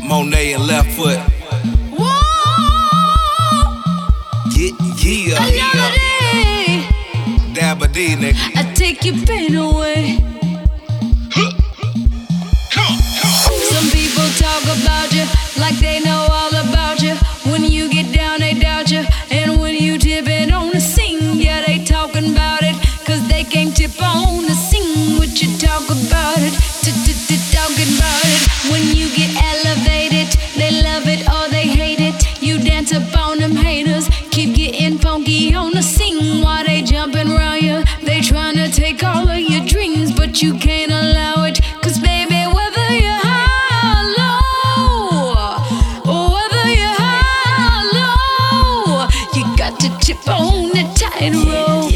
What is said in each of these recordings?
Monet and Left Foot. Whoa, Yeah. another day. Dabba D, nigga. I take your pain away. Some people talk about you like they know all about you. When you get down, they doubt you. And when you tip it on the scene, yeah, they talking about it. Cause they can't tip on the scene. What you talk about it, talking about it. When you get elevated, they love it or they hate it. You dance up on them haters. Keep getting funky on the scene while they jumping around you. They tryna take all of your dreams, but you can't allow it. Cause baby, whether you're high or low, or whether you're high or low, you got to tip on the tightrope.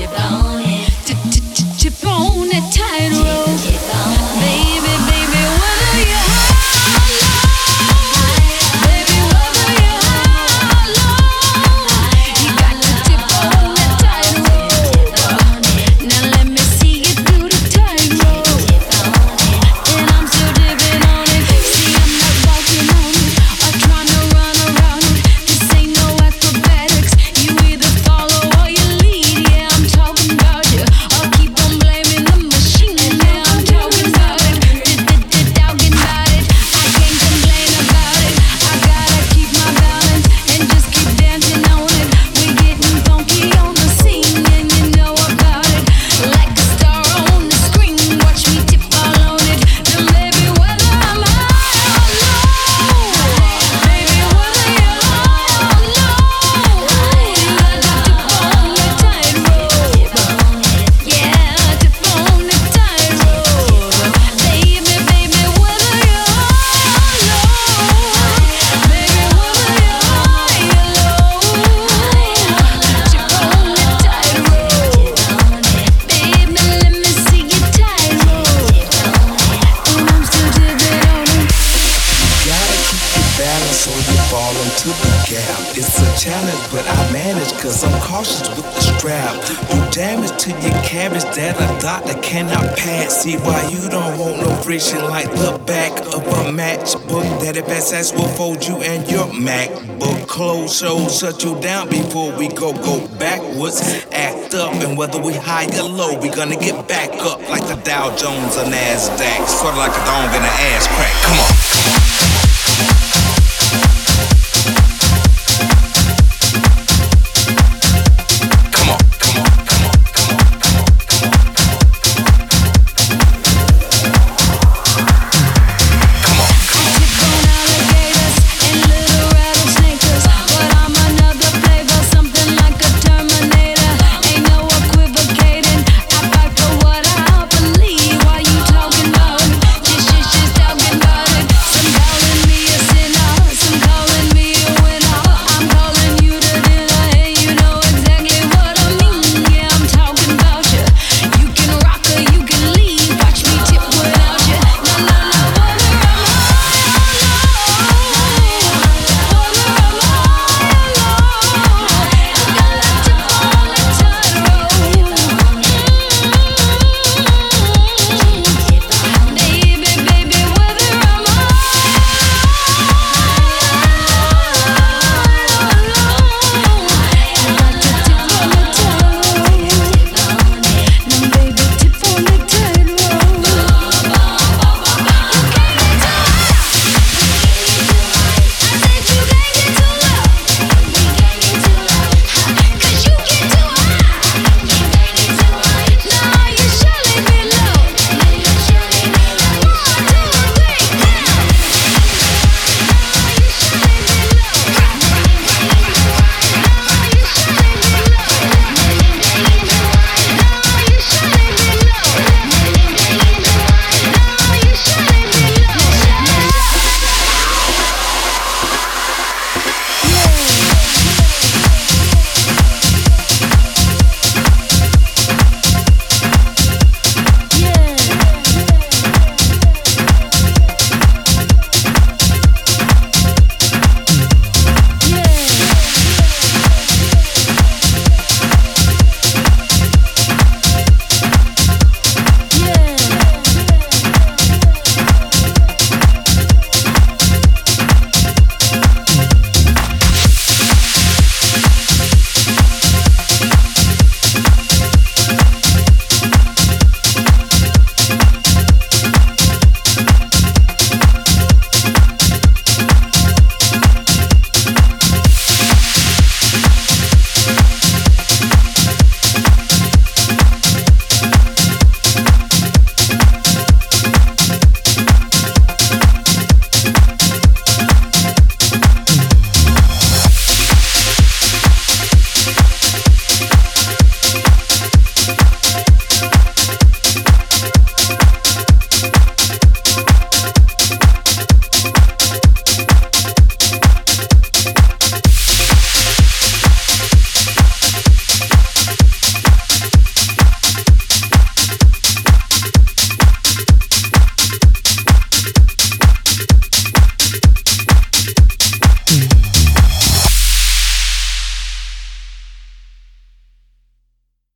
Tip on the tightrope. Baby, whether you're high or low, baby, whether you're high or low, you got to tip on the tightrope. Now let me see you do the tightrope. And I'm still dipping on it. See, I'm not walking on it or trying to run around it. This ain't no acrobatics. You either follow or you lead. Yeah, I'm talking about you. Or keep on blaming the machine. Yeah, I'm talking about it. Talking about it. I can't complain about it. I gotta keep my balance and just keep dancing on it. We getting funky on the scene and you know about it. Like a star on the screen, watch me tip all on it. Now baby, whether I'm high or low, baby, whether you're high or low, you gotta tip on the tightrope. Yeah, tip on the tightrope. Baby, whether you're high or low, baby, whether you're high or low, tip on the tightrope. Baby, let me see your tightrope. And I'm still dipping on it. Gotta keep your balance so you fall into the gap. It's a challenge, but I manage cause I'm cautious with the strap. Do damage to your cabbage that a doctor cannot pass. See why you don't want no friction like the back of a matchbook. That if SS will fold you and your MacBook. Close shows shut you down before we go backwards. Act up and whether we high or low, we gonna get back up like the Dow Jones or NASDAQ. Sort of like a dong in an ass crack. Come on.